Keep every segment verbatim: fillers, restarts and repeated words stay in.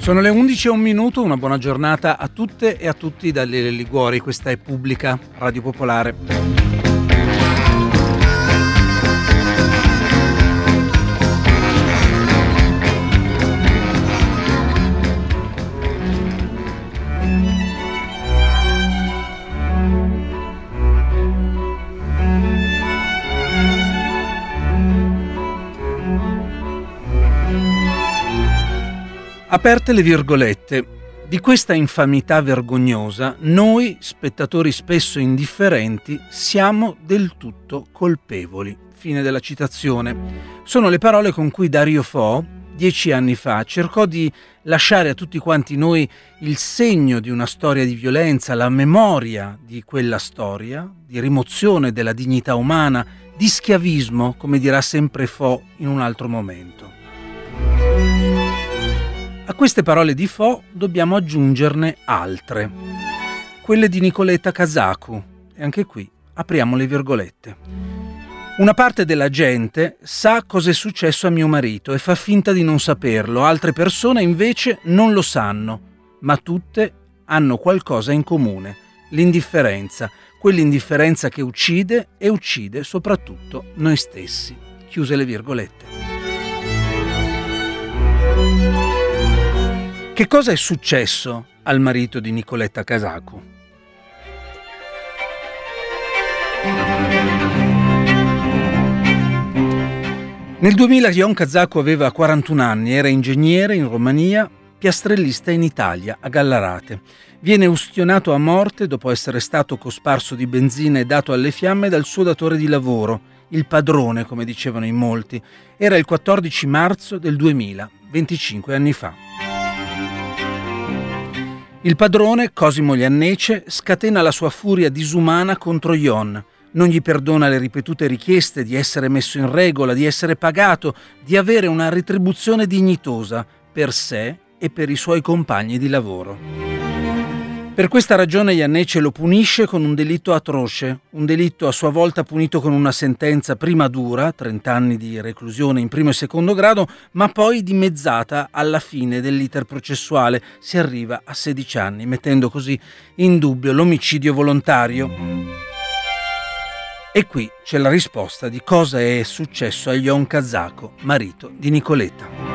Sono le undici e un minuto, una buona giornata a tutte e a tutti dalle Liguori. Questa è Pubblica, Radio Popolare. Aperte le virgolette, di questa infamità vergognosa noi, spettatori spesso indifferenti, siamo del tutto colpevoli. Fine della citazione. Sono le parole con cui Dario Fo, dieci anni fa, cercò di lasciare a tutti quanti noi il segno di una storia di violenza, la memoria di quella storia, di rimozione della dignità umana, di schiavismo, come dirà sempre Fo in un altro momento. A queste parole di Fo dobbiamo aggiungerne altre, quelle di Nicoleta Kazaku, e anche qui apriamo le virgolette. Una parte della gente sa cosa è successo a mio marito e fa finta di non saperlo, altre persone invece non lo sanno, ma tutte hanno qualcosa in comune, l'indifferenza, quell'indifferenza che uccide e uccide soprattutto noi stessi. Chiuse le virgolette. Che cosa è successo al marito di Nicoleta Kazaku? Nel duemila Jon Kazaku aveva quarantuno anni, era ingegnere in Romania, piastrellista in Italia, a Gallarate. Viene ustionato a morte dopo essere stato cosparso di benzina e dato alle fiamme dal suo datore di lavoro, il padrone, come dicevano in molti. Era il quattordici marzo del duemila, venticinque anni fa. Il padrone, Cosimo Iannece, scatena la sua furia disumana contro Jon. Non gli perdona le ripetute richieste di essere messo in regola, di essere pagato, di avere una retribuzione dignitosa per sé e per i suoi compagni di lavoro. Per questa ragione Iannece lo punisce con un delitto atroce, un delitto a sua volta punito con una sentenza prima dura, trenta anni di reclusione in primo e secondo grado, ma poi dimezzata alla fine dell'iter processuale. Si arriva a sedici anni, mettendo così in dubbio l'omicidio volontario. E qui c'è la risposta di cosa è successo a Jon Kazaku, marito di Nicoleta.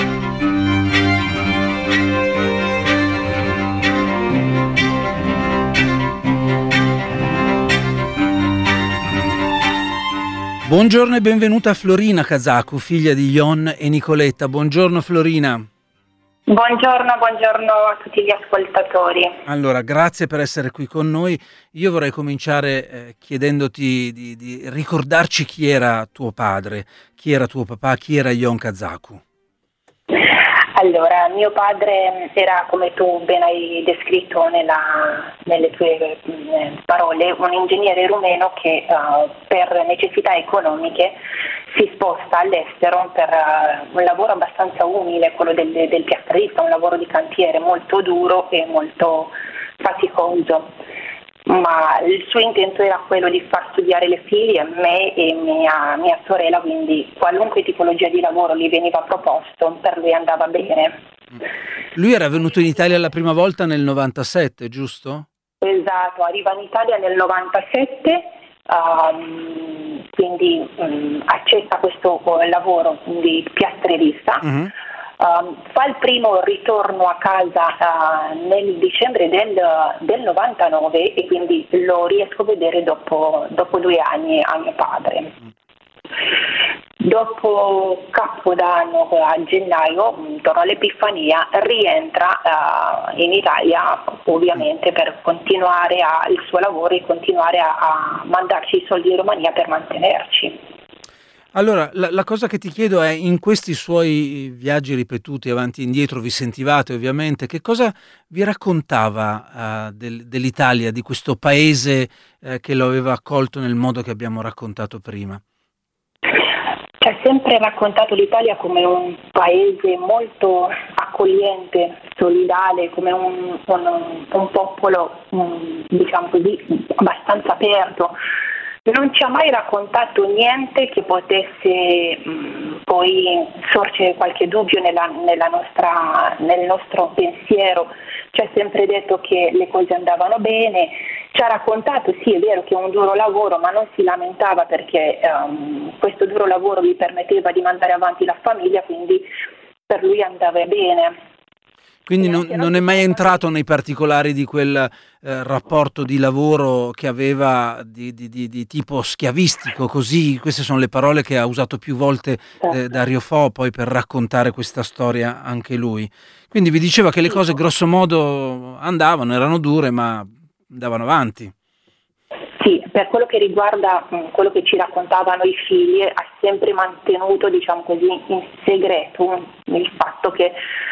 Buongiorno e benvenuta Florina Kazaku, figlia di Jon e Nicoleta. Buongiorno Florina. Buongiorno, buongiorno a tutti gli ascoltatori. Allora, grazie per essere qui con noi. Io vorrei cominciare eh, chiedendoti di, di ricordarci chi era tuo padre, chi era tuo papà, chi era Jon Kazaku. Allora, mio padre era, come tu ben hai descritto nella, nelle tue eh, parole, un ingegnere rumeno che uh, per necessità economiche si sposta all'estero per uh, un lavoro abbastanza umile, quello del, del piastrista, un lavoro di cantiere molto duro e molto faticoso. Ma il suo intento era quello di far studiare le figlie, me e mia, mia sorella, quindi qualunque tipologia di lavoro gli veniva proposto, per lui andava bene. Lui era venuto in Italia la prima volta nel novantasette, giusto? Esatto, arriva in Italia nel novantasette, um, quindi um, accetta questo lavoro di piastrellista. Uh-huh. Um, fa il primo ritorno a casa uh, nel dicembre del, del novantanove e quindi lo riesco a vedere dopo, dopo due anni a mio padre. Dopo Capodanno, a gennaio, intorno all'Epifania, rientra uh, in Italia ovviamente per continuare a, il suo lavoro e continuare a, a mandarci i soldi in Romania per mantenerci. Allora, la, la cosa che ti chiedo è, in questi suoi viaggi ripetuti avanti e indietro, vi sentivate ovviamente, che cosa vi raccontava uh, del, dell'Italia, di questo paese uh, che lo aveva accolto nel modo che abbiamo raccontato prima? Ci ha sempre raccontato l'Italia come un paese molto accogliente, solidale, come un, un, un popolo, un, diciamo così, abbastanza aperto. non ci ha mai raccontato niente che potesse mh, poi sorgere qualche dubbio nella, nella nostra, nel nostro pensiero. Ci ha sempre detto che le cose andavano bene, ci ha raccontato, sì è vero che è un duro lavoro, ma non si lamentava perché um, questo duro lavoro gli permetteva di mandare avanti la famiglia, quindi per lui andava bene. Quindi non, non è mai entrato nei particolari di quel eh, rapporto di lavoro che aveva di, di, di, di tipo schiavistico, così, queste sono le parole che ha usato più volte eh, Dario Fo poi per raccontare questa storia anche lui. Quindi vi diceva che le cose grosso modo andavano, erano dure, ma andavano avanti. Sì, per quello che riguarda mh, quello che ci raccontavano i figli, ha sempre mantenuto, diciamo così, in segreto il fatto che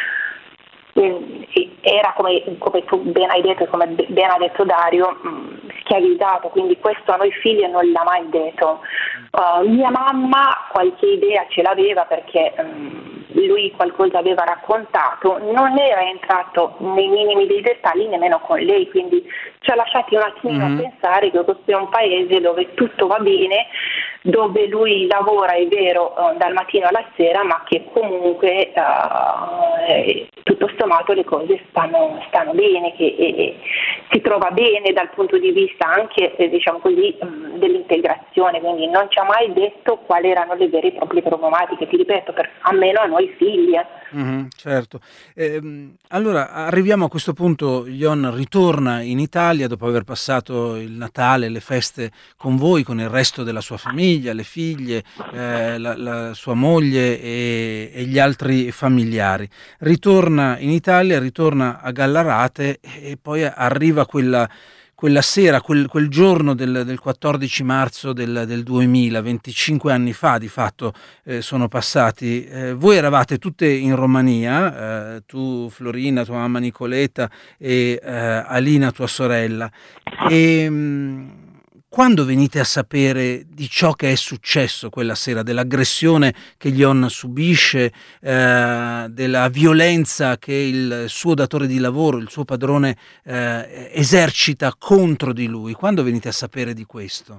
era, come, come tu ben hai detto e come ben ha detto Dario, mh, schiavizzato, quindi questo a noi figli non l'ha mai detto. Uh, mia mamma qualche idea ce l'aveva perché um, lui qualcosa aveva raccontato, non era entrato nei minimi dei dettagli nemmeno con lei, quindi ci ha lasciati un attimino mm-hmm. a pensare che questo è un paese dove tutto va bene, dove lui lavora, è vero, uh, dal mattino alla sera, ma che comunque uh, eh, tutto sommato le cose stanno, stanno bene, che eh, si trova bene dal punto di vista anche, eh, diciamo così, um, dell'integrazione, quindi non ci ha mai detto quali erano le vere e proprie problematiche, ti ripeto, per, almeno a noi figli. Mm-hmm, certo. Eh, allora arriviamo a questo punto, Yon ritorna in Italia dopo aver passato il Natale, le feste con voi, con il resto della sua famiglia, le figlie, eh, la, la sua moglie e, e gli altri familiari. Ritorna in Italia, ritorna a Gallarate e poi arriva quella quella sera, quel, quel giorno del, del quattordici marzo del, del duemila, venticinque anni fa di fatto eh, sono passati. Eh, voi eravate tutte in Romania, eh, tu Florina, tua mamma Nicoletta e eh, Alina, tua sorella. E mh, quando venite a sapere di ciò che è successo quella sera, dell'aggressione che Yon subisce, eh, della violenza che il suo datore di lavoro, il suo padrone, eh, esercita contro di lui, quando venite a sapere di questo?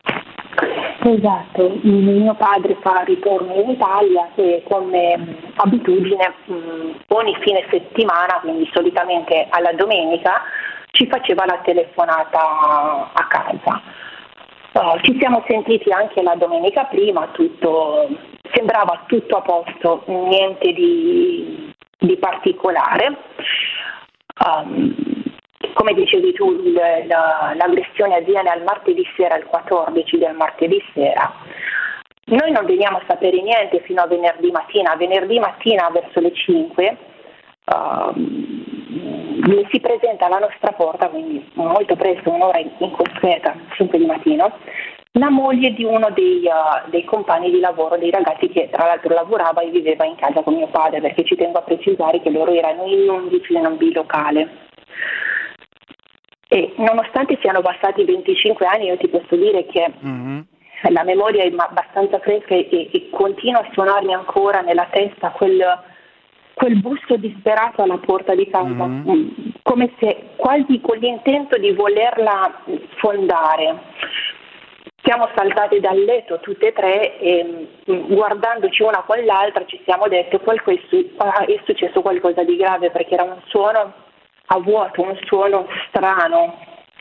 Esatto, mio padre fa ritorno in Italia e come abitudine mh, ogni fine settimana, quindi solitamente alla domenica, ci faceva la telefonata a casa. Uh, ci siamo sentiti anche la domenica prima, tutto sembrava tutto a posto, niente di, di particolare. Um, come dicevi tu, il, la, l'aggressione avviene al martedì sera, il quattordici del martedì sera. Noi non veniamo a sapere niente fino a venerdì mattina. Venerdì mattina verso le cinque uh, si presenta alla nostra porta, quindi molto presto, un'ora inconsueta, cinque di mattino, la moglie di uno dei, uh, dei compagni di lavoro, dei ragazzi che tra l'altro lavorava e viveva in casa con mio padre, perché ci tengo a precisare che loro erano in undici in un bilocale. E nonostante siano passati venticinque anni, io ti posso dire che mm-hmm. la memoria è abbastanza fresca e, e continua a suonarmi ancora nella testa quel, quel busto disperato alla porta di casa, mm-hmm. come se quasi con l'intento di volerla sfondare. Siamo saltate dal letto tutte e tre e guardandoci una con l'altra ci siamo dette che è successo qualcosa di grave, perché era un suono a vuoto, un suono strano.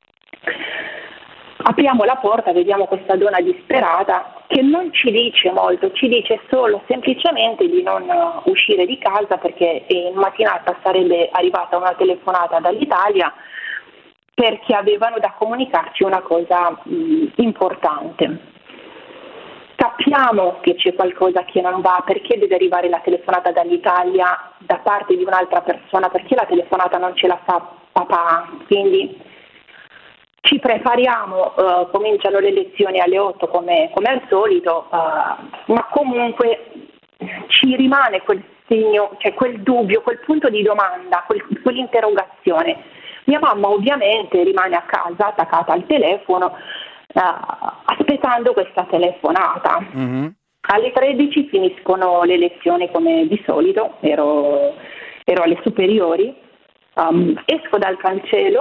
Apriamo la porta, vediamo questa donna disperata che non ci dice molto, ci dice solo semplicemente di non uscire di casa perché in mattinata sarebbe arrivata una telefonata dall'Italia perché avevano da comunicarci una cosa mh, importante. Capiamo che c'è qualcosa che non va, perché deve arrivare la telefonata dall'Italia da parte di un'altra persona, perché la telefonata non ce la fa papà, quindi ci prepariamo, uh, cominciano le lezioni alle otto come, come al solito, uh, ma comunque ci rimane quel segno, cioè quel dubbio, quel punto di domanda, quel, quell'interrogazione. Mia mamma ovviamente rimane a casa attaccata al telefono, Uh, aspettando questa telefonata. Mm-hmm. Alle tredici finiscono le lezioni come di solito, ero, ero alle superiori, um, esco dal cancello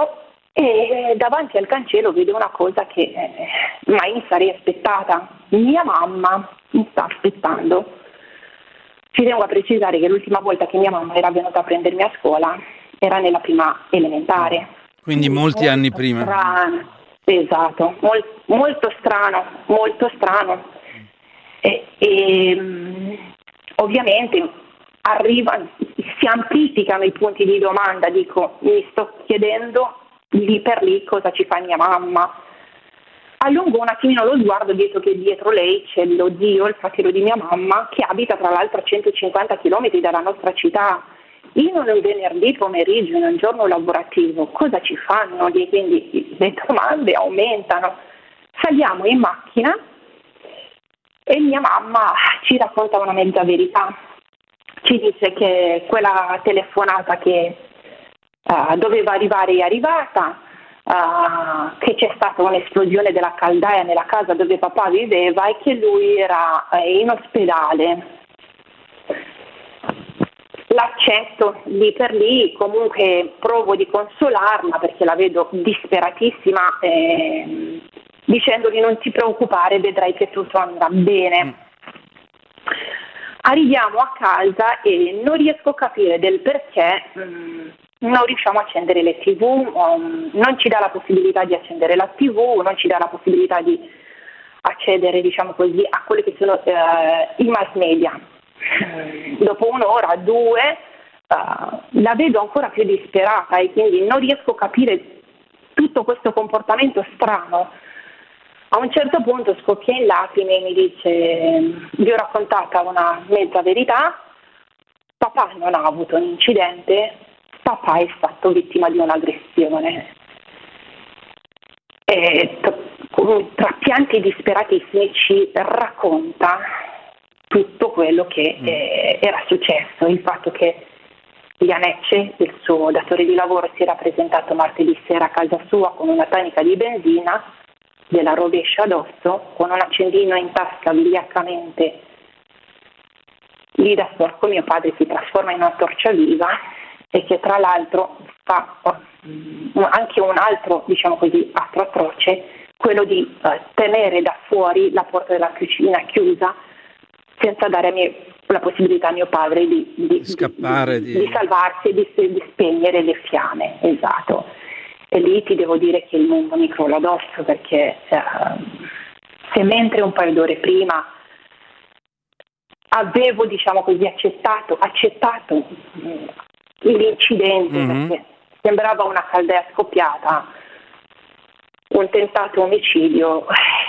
E davanti al cancello vedo una cosa che eh, mai mi sarei aspettata. Mia mamma mi sta aspettando. Ci tengo a precisare che l'ultima volta che mia mamma era venuta a prendermi a scuola era nella prima elementare. Quindi molti anni prima. Strano. Esatto, Mol, molto strano, molto strano. E, e ovviamente arriva, si amplificano i punti di domanda, dico, mi sto chiedendo lì per lì cosa ci fa mia mamma. Allungo un attimino lo sguardo, dietro che dietro lei c'è lo zio, il fratello di mia mamma, che abita tra l'altro a centocinquanta chilometri dalla nostra città. In un venerdì pomeriggio, in un giorno lavorativo, cosa ci fanno lì? Quindi le domande aumentano. Saliamo in macchina e mia mamma ci racconta una mezza verità. Ci dice che quella telefonata che uh, doveva arrivare è arrivata, uh, che c'è stata un'esplosione della caldaia nella casa dove papà viveva e che lui era uh, in ospedale. L'accetto lì per lì, comunque provo di consolarla perché la vedo disperatissima, eh, dicendogli non ti preoccupare, vedrai che tutto andrà bene. Arriviamo a casa e non riesco a capire del perché mh, non riusciamo a accendere le tivù, um, non ci dà la possibilità di accendere la tivù, non ci dà la possibilità di accedere, diciamo così, a quelli che sono eh, i mass media. Dopo un'ora, due, uh, la vedo ancora più disperata e quindi non riesco a capire tutto questo comportamento strano. A un certo punto scoppia in lacrime e mi dice: vi ho raccontata una mezza verità, papà non ha avuto un incidente, papà è stato vittima di un'aggressione. E tra pianti disperatissimi ci racconta tutto quello che eh, era successo, il fatto che Iannecce, il suo datore di lavoro, si era presentato martedì sera a casa sua con una tanica di benzina, della rovescia addosso, con un accendino in tasca vigliaccamente lì da sporco. Mio padre si trasforma in una torcia viva e che tra l'altro fa uh, anche un altro, diciamo così, atto atroce, quello di uh, tenere da fuori la porta della cucina chiusa senza dare a mie, la possibilità a mio padre di, di, scappare, di, di... di salvarsi e di, di spegnere le fiamme. Esatto. E lì ti devo dire che il mondo mi crolla addosso, perché uh, se mentre un paio d'ore prima avevo, diciamo così, accettato, accettato mh, l'incidente, mm-hmm. perché sembrava una caldaia scoppiata, un tentato omicidio,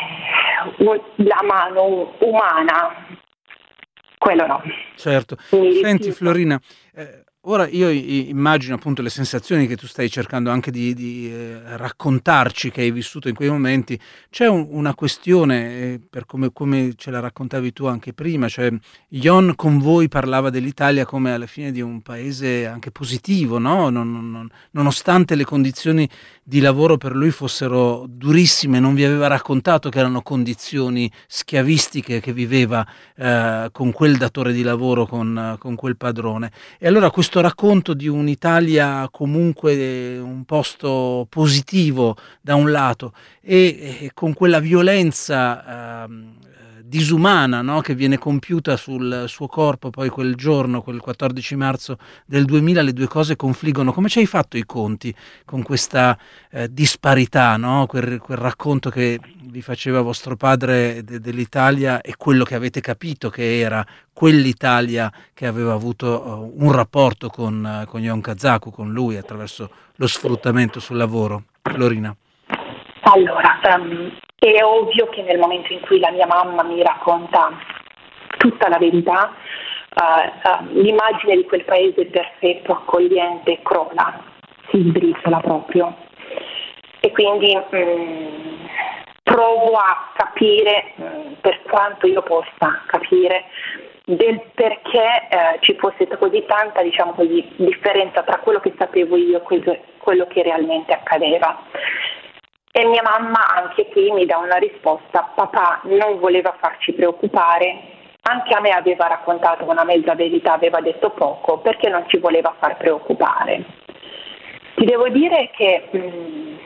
un, la mano umana, quello no. Certo. Senti Florina, eh, ora io immagino appunto le sensazioni che tu stai cercando anche di, di eh, raccontarci, che hai vissuto in quei momenti. C'è un, una questione, eh, per come, come ce la raccontavi tu anche prima, cioè Jon con voi parlava dell'Italia come alla fine di un paese anche positivo, no? Non, non, nonostante le condizioni di lavoro per lui fossero durissime, non vi aveva raccontato che erano condizioni schiavistiche che viveva eh, con quel datore di lavoro, con, con quel padrone. E allora questo racconto di un'Italia comunque un posto positivo da un lato e, e con quella violenza eh, disumana, no, che viene compiuta sul suo corpo poi quel giorno, quel quattordici marzo del duemila, le due cose confliggono. Come ci hai fatto i conti con questa eh, disparità, no? quel, quel racconto che vi faceva vostro padre de, dell'Italia e quello che avete capito che era quell'Italia che aveva avuto uh, un rapporto con, uh, con Jon Kazaku, con lui, attraverso lo sfruttamento sul lavoro? Florina. Allora, um, è ovvio che nel momento in cui la mia mamma mi racconta tutta la verità, uh, uh, l'immagine di quel paese perfetto, accogliente, crolla, si sbriciola proprio. E quindi um, provo a capire, um, per quanto io possa capire, del perché eh, ci fosse così tanta, diciamo così, differenza tra quello che sapevo io e quello, quello che realmente accadeva. E mia mamma anche qui mi dà una risposta: papà non voleva farci preoccupare, anche a me aveva raccontato una mezza verità, aveva detto poco perché non ci voleva far preoccupare. Ti devo dire che mh,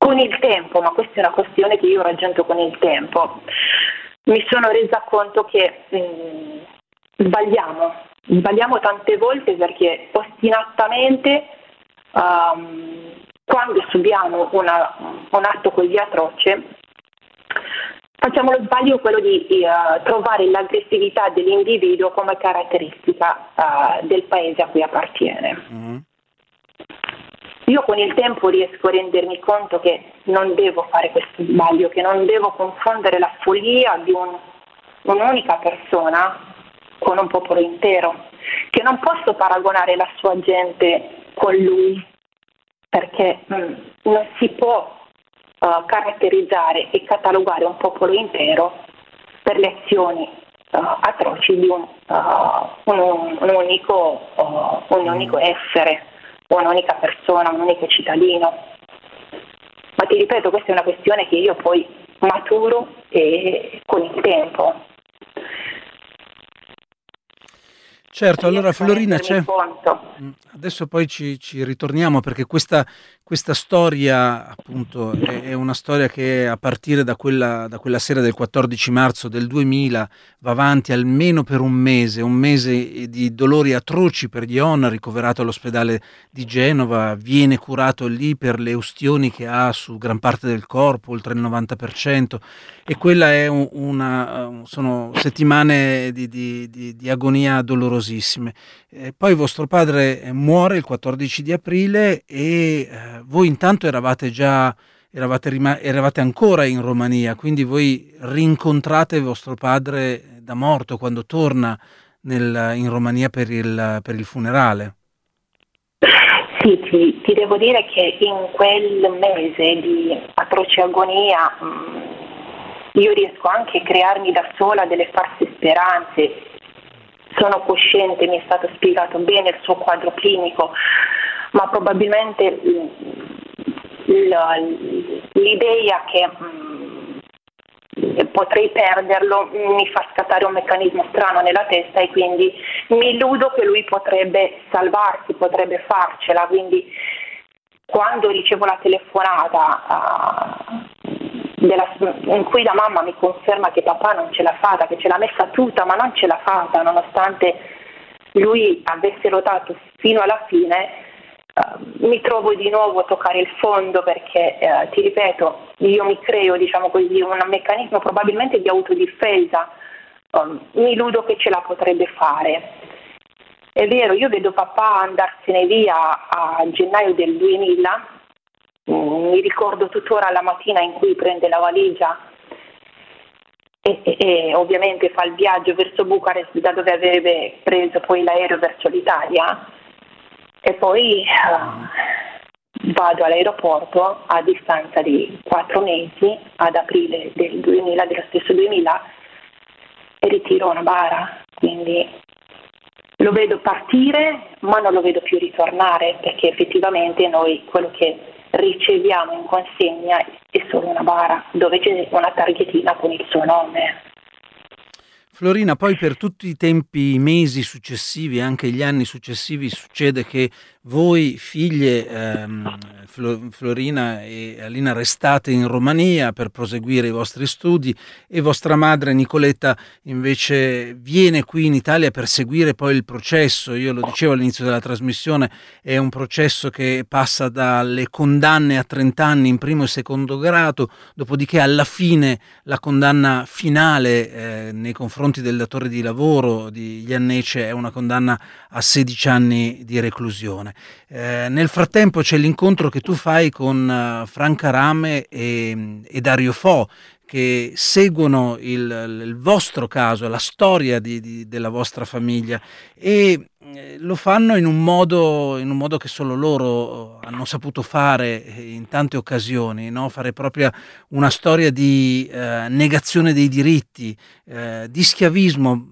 con il tempo, ma questa è una questione che io ho raggiunto con il tempo, mi sono resa conto che mh, sbagliamo, sbagliamo tante volte perché ostinatamente um, quando subiamo una, un atto così atroce facciamo lo sbaglio quello di uh, trovare l'aggressività dell'individuo come caratteristica uh, del paese a cui appartiene. Mm-hmm. Io con il tempo riesco a rendermi conto che non devo fare questo sbaglio, che non devo confondere la follia di un, un'unica persona con un popolo intero, che non posso paragonare la sua gente con lui, perché mh, non si può uh, caratterizzare e catalogare un popolo intero per le azioni uh, atroci di un, uh, un, un, unico, uh, un unico essere, un'unica persona, un unico cittadino. Ma ti ripeto, questa è una questione che io poi maturo e con il tempo. Certo, allora Florina, c'è... adesso poi ci, ci ritorniamo, perché questa, questa storia appunto è, è una storia che a partire da quella, da quella sera del quattordici marzo del duemila va avanti almeno per un mese, un mese di dolori atroci per Yon, ricoverato all'ospedale di Genova, viene curato lì per le ustioni che ha su gran parte del corpo, oltre il novanta per cento, e quella è una, sono settimane di, di, di, di agonia dolorosissime. E poi vostro padre muore il quattordici di aprile e eh, voi intanto eravate già eravate, rima- eravate ancora in Romania, quindi voi rincontrate vostro padre da morto quando torna nel, in Romania per il, per il funerale. Sì, ti, ti devo dire che in quel mese di atroce agonia mh, io riesco anche a crearmi da sola delle false speranze. Sono cosciente, mi è stato spiegato bene il suo quadro clinico, ma probabilmente l'idea che mh, potrei perderlo mi fa scattare un meccanismo strano nella testa e quindi mi illudo che lui potrebbe salvarsi, potrebbe farcela. Quindi quando ricevo la telefonata uh, della, in cui la mamma mi conferma che papà non ce l'ha fatta, che ce l'ha messa tutta ma non ce l'ha fatta, nonostante lui avesse lottato fino alla fine, uh, mi trovo di nuovo a toccare il fondo, perché uh, ti ripeto, io mi creo, diciamo così, un meccanismo probabilmente di autodifesa, um, mi illudo che ce la potrebbe fare. È vero, io vedo papà andarsene via a gennaio del duemila, mm, mi ricordo tuttora la mattina in cui prende la valigia e, e, e ovviamente fa il viaggio verso Bucarest, da dove avrebbe preso poi l'aereo verso l'Italia, e poi uh, vado all'aeroporto a distanza di quattro mesi, ad aprile del duemila, dello stesso duemila, e ritiro una bara, quindi lo vedo partire ma non lo vedo più ritornare, perché effettivamente noi quello che riceviamo in consegna è solo una bara dove c'è una targhetina con il suo nome. Florina, poi per tutti i tempi, i mesi successivi, anche gli anni successivi, succede che voi figlie, ehm, Flo- Florina e Alina, restate in Romania per proseguire i vostri studi, e vostra madre Nicoletta invece viene qui in Italia per seguire poi il processo. Io lo dicevo all'inizio della trasmissione, è un processo che passa dalle condanne a trenta anni in primo e secondo grado, dopodiché alla fine la condanna finale eh, nei confronti del datore di lavoro di Iannece è una condanna a sedici anni di reclusione. Eh, nel frattempo c'è l'incontro che tu fai con uh, Franca Rame e, e Dario Fo, che seguono il, il vostro caso, la storia di, di, della vostra famiglia, e eh, lo fanno in un modo, in un modo che solo loro hanno saputo fare in tante occasioni, no? Fare proprio una storia di eh, negazione dei diritti, eh, di schiavismo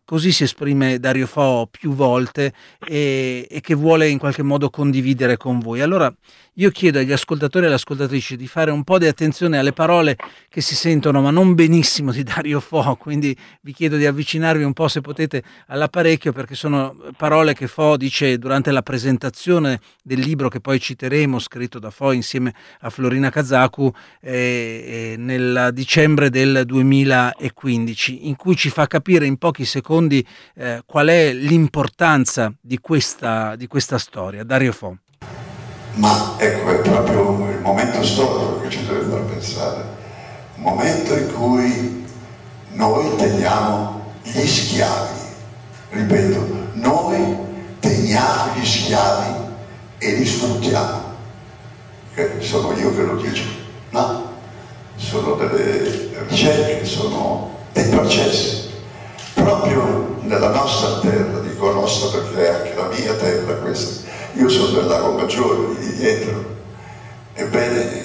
così si esprime Dario Fo più volte e, e che vuole in qualche modo condividere con voi. Allora io chiedo agli ascoltatori e alle ascoltatrici di fare un po' di attenzione alle parole che si sentono ma non benissimo di Dario Fo, quindi vi chiedo di avvicinarvi un po', se potete, all'apparecchio, perché sono parole che Fo dice durante la presentazione del libro che poi citeremo, scritto da Fo insieme a Florina Kazaku eh, eh, nel dicembre del duemilaquindici, in cui ci fa capire in pochi secondi eh, qual è l'importanza di questa, di questa storia. Dario Fo. Ma ecco, è proprio il momento storico che ci deve far pensare, un momento in cui noi teniamo gli schiavi, ripeto, noi teniamo gli schiavi e li sfruttiamo. Che sono io che lo dico, no? Sono delle ricerche, sono dei processi. Proprio nella nostra terra, dico nostra perché è anche la mia terra questa, io sono del Lago Maggiore, lì dietro, ebbene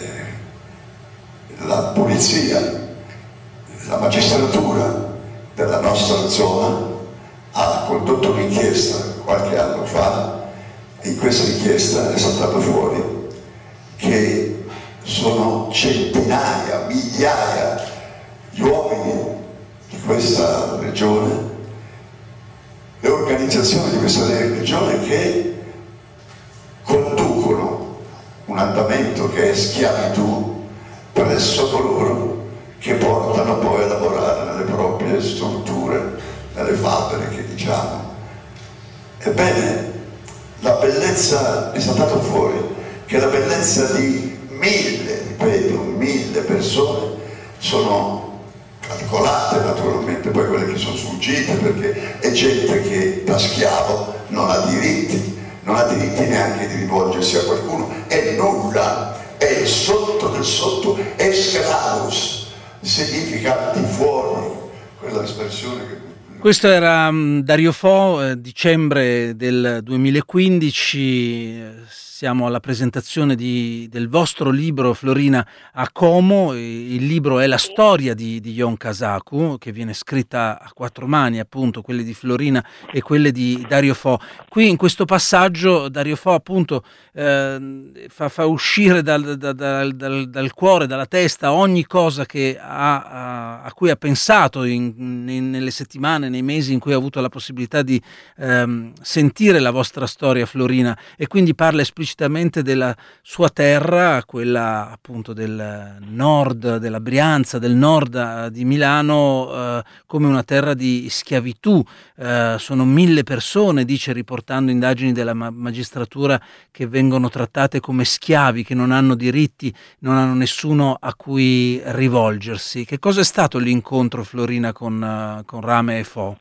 la polizia, la magistratura della nostra zona ha condotto un'inchiesta qualche anno fa e in questa inchiesta è saltato fuori che sono centinaia, migliaia gli uomini di questa regione, le organizzazioni di questa regione che conducono un andamento che è schiavitù presso coloro che portano poi a lavorare nelle proprie strutture, nelle fabbriche, diciamo. Ebbene, la bellezza è saltato fuori che la bellezza di mille, ripeto, mille persone sono calcolate naturalmente, poi quelle che sono sfuggite, perché è gente che da schiavo non ha diritti, non ha diritti neanche di rivolgersi a qualcuno, è nulla, è il sotto del sotto, è sclavus, significa di fuori, quella espressione che... Questo era um, Dario Fo, eh, dicembre del duemilaquindici, eh, siamo alla presentazione di, del vostro libro, Florina, a Como. Il libro è la storia di, di Jon Kazaku, che viene scritta a quattro mani, appunto, quelle di Florina e quelle di Dario Fo. Qui in questo passaggio Dario Fo appunto eh, fa, fa uscire dal, dal, dal, dal cuore, dalla testa, ogni cosa che ha, a, a cui ha pensato in, in, nelle settimane, nei mesi in cui ha avuto la possibilità di ehm, sentire la vostra storia, Florina, e quindi parla esplicitamente della sua terra, quella appunto del nord della Brianza, del nord di Milano, eh, come una terra di schiavitù. Eh, sono mille persone, dice, riportando indagini della ma- magistratura, che vengono trattate come schiavi, che non hanno diritti, non hanno nessuno a cui rivolgersi. Che cosa è stato l'incontro, Florina, con, uh, con Rame e Fo?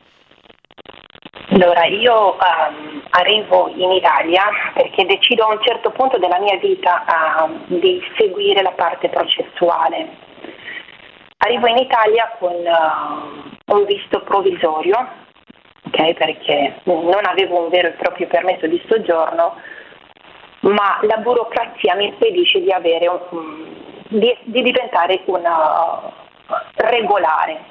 Allora, io um, arrivo in Italia perché decido a un certo punto della mia vita uh, di seguire la parte processuale. Arrivo in Italia con uh, un visto provvisorio, okay, perché non avevo un vero e proprio permesso di soggiorno, ma la burocrazia mi impedisce di, avere un, di, di diventare una regolare.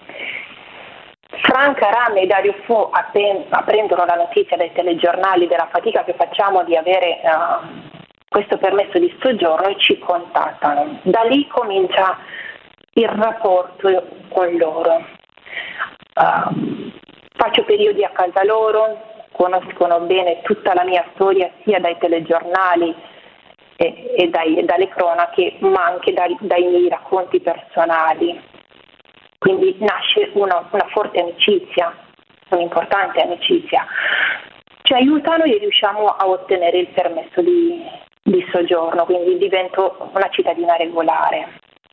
Franca, Rame e Dario Fo apprendono la notizia dai telegiornali della fatica che facciamo di avere uh, questo permesso di soggiorno e ci contattano. Da lì comincia il rapporto con loro. Uh, faccio periodi a casa loro, conoscono bene tutta la mia storia sia dai telegiornali e, e, dai, e dalle cronache, ma anche dai, dai miei racconti personali. Quindi nasce una, una forte amicizia, un'importante amicizia. Ci aiutano e riusciamo a ottenere il permesso di, di soggiorno, quindi divento una cittadina regolare.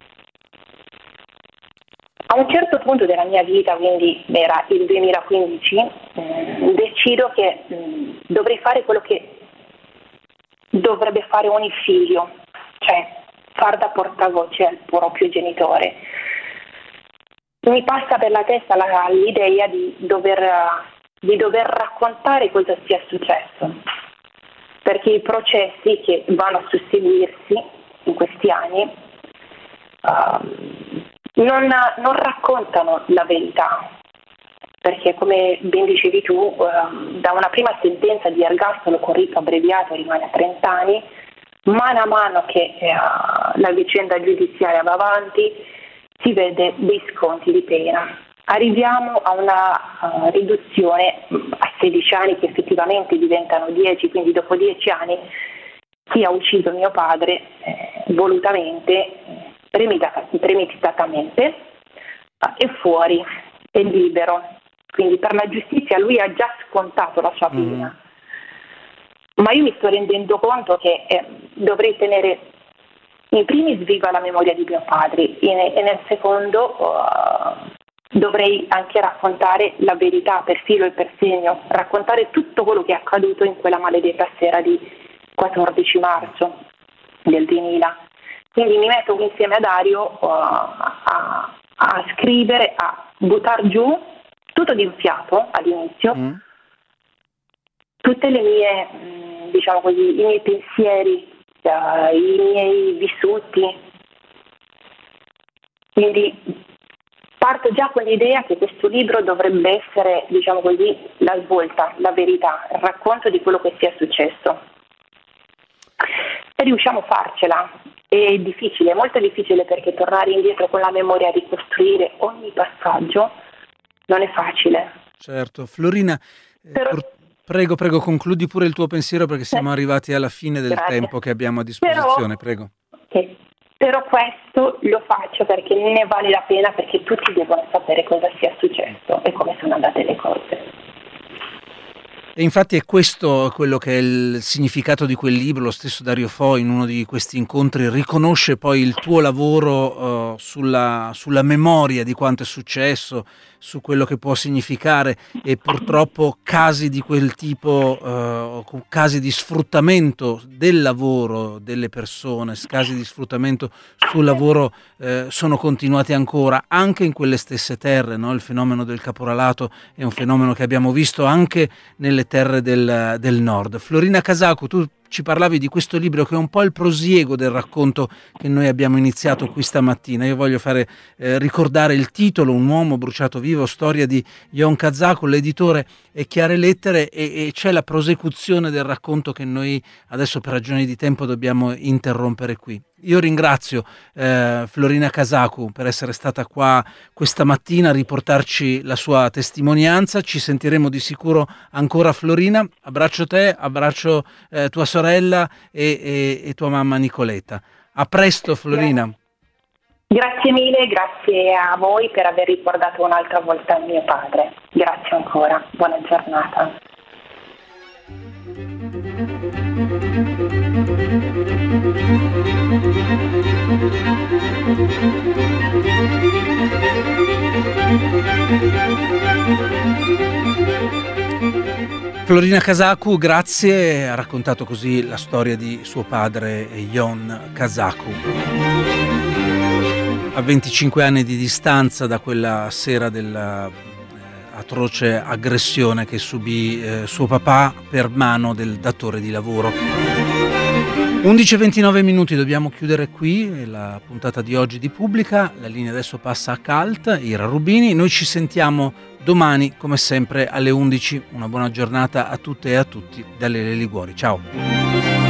A un certo punto della mia vita, quindi era il duemilaquindici, mh, decido che mh, dovrei fare quello che dovrebbe fare ogni figlio, cioè far da portavoce al proprio genitore. Mi passa per la testa la, l'idea di dover, di dover raccontare cosa sia successo, perché i processi che vanno a susseguirsi in questi anni uh, non, non raccontano la verità, perché come ben dicevi tu, eh, da una prima sentenza di ergastolo con rito abbreviato rimane a trenta anni, mano a mano che eh, la vicenda giudiziaria va avanti si vede dei sconti di pena. Arriviamo a una uh, riduzione a sedici anni che effettivamente diventano dieci, quindi dopo dieci anni chi ha ucciso mio padre eh, volutamente, premedita- premeditatamente, uh, è fuori, è libero. Quindi per la giustizia lui ha già scontato la sua pena. Mm. Ma io mi sto rendendo conto che eh, dovrei tenere in primis viva la memoria di mio padre e, e nel secondo uh, dovrei anche raccontare la verità per filo e per segno, raccontare tutto quello che è accaduto in quella maledetta sera di quattordici marzo del duemila. Quindi mi metto insieme a Dario uh, a, a scrivere, a buttar giù tutto di un fiato all'inizio, mm. tutte le mie, diciamo così, i miei pensieri, uh, i miei vissuti. Quindi parto già con l'idea che questo libro dovrebbe essere, diciamo così, la svolta, la verità, il racconto di quello che sia successo. Se riusciamo a farcela, è difficile, è molto difficile, perché tornare indietro con la memoria, ricostruire ogni passaggio, non è facile. Certo. Florina, Però, pur... prego, prego, concludi pure il tuo pensiero, perché siamo arrivati alla fine del Grazie. tempo che abbiamo a disposizione. Però, prego. Okay. Però questo lo faccio perché ne vale la pena, perché tutti devono sapere cosa sia successo e come sono andate le cose. E infatti è questo quello che è il significato di quel libro. Lo stesso Dario Fo in uno di questi incontri riconosce poi il tuo lavoro uh, sulla, sulla memoria di quanto è successo, su quello che può significare, e purtroppo casi di quel tipo, uh, casi di sfruttamento del lavoro delle persone, casi di sfruttamento sul lavoro uh, sono continuati ancora, anche in quelle stesse terre, no? Il fenomeno del caporalato è un fenomeno che abbiamo visto anche nelle terre del, del nord. Florina Casacu, tu ci parlavi di questo libro che è un po' il prosieguo del racconto che noi abbiamo iniziato qui stamattina. Io voglio fare eh, ricordare il titolo: Un uomo bruciato vivo, storia di Jon Casacu. L'editore è Chiare Lettere, e, e c'è la prosecuzione del racconto che noi adesso per ragioni di tempo dobbiamo interrompere qui. Io ringrazio eh, Florina Casacu per essere stata qua questa mattina a riportarci la sua testimonianza. Ci sentiremo di sicuro ancora, Florina. Abbraccio te, abbraccio eh, tua sorella e, e, e tua mamma Nicoletta. A presto, Florina. Grazie mille, grazie a voi per aver ricordato un'altra volta mio padre. Grazie ancora, buona giornata. Florina Casacu, grazie, ha raccontato così la storia di suo padre Jon Casacu. A venticinque anni di distanza da quella sera della atroce aggressione che subì eh, suo papà per mano del datore di lavoro. undici e ventinove minuti, dobbiamo chiudere qui la puntata di oggi di Pubblica. La linea adesso passa a Cult, Ira Rubini. Noi ci sentiamo domani come sempre alle undici. Una buona giornata a tutte e a tutti da Lele Liguori. Ciao.